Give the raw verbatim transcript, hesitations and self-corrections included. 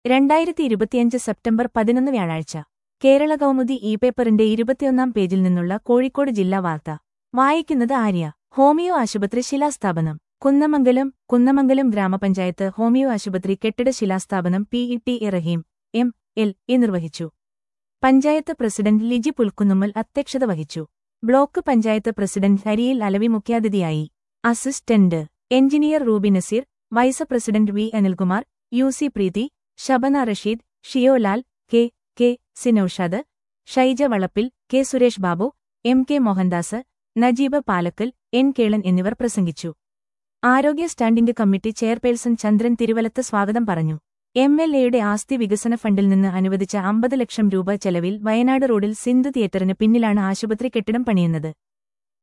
രണ്ടായിരത്തി ഇരുപത്തിയഞ്ച് സെപ്റ്റംബർ പതിനൊന്ന് വ്യാഴാഴ്ച കേരള കൗമുദി ഇ പേപ്പറിന്റെ ഇരുപത്തിയൊന്നാം പേജിൽ നിന്നുള്ള കോഴിക്കോട് ജില്ലാ വാർത്ത വായിക്കുന്നത് ആര്യ. ഹോമിയോ ആശുപത്രി ശിലാസ്ഥാപനം. കുന്നമംഗലം കുന്നമംഗലം ഗ്രാമപഞ്ചായത്ത് ഹോമിയോ ആശുപത്രി കെട്ടിട ശിലാസ്ഥാപനം P E T A Rahim M L A നിർവഹിച്ചു. പഞ്ചായത്ത് പ്രസിഡന്റ് ലിജി പുൽക്കുന്നുമ്മൽ അധ്യക്ഷത വഹിച്ചു. ബ്ലോക്ക് പഞ്ചായത്ത് പ്രസിഡന്റ് ഹരിയിൽ അലവി മുഖ്യാതിഥിയായി. Assistant engineer Ruby Nazeer, vice president V Anilkumar, U C Preethi, Shabana Rasheed, Shiyolal, K K Sinoushad, Shaija Valappil, K Suresh Babu, M K Mohandas, Najeeb Palakkal, N Kelan എന്നിവർ പ്രസംഗിച്ചു. ആരോഗ്യ standing committee chairperson Chandran Thiruvalath സ്വാഗതം പറഞ്ഞു. എം എൽ എയുടെ ആസ്തി വികസന ഫണ്ടിൽ നിന്ന് അനുവദിച്ച അമ്പത് ലക്ഷം രൂപ ചെലവിൽ വയനാട് റോഡിൽ സിന്ധു തിയേറ്ററിന് പിന്നിലാണ് ആശുപത്രി കെട്ടിടം പണിയുന്നത്.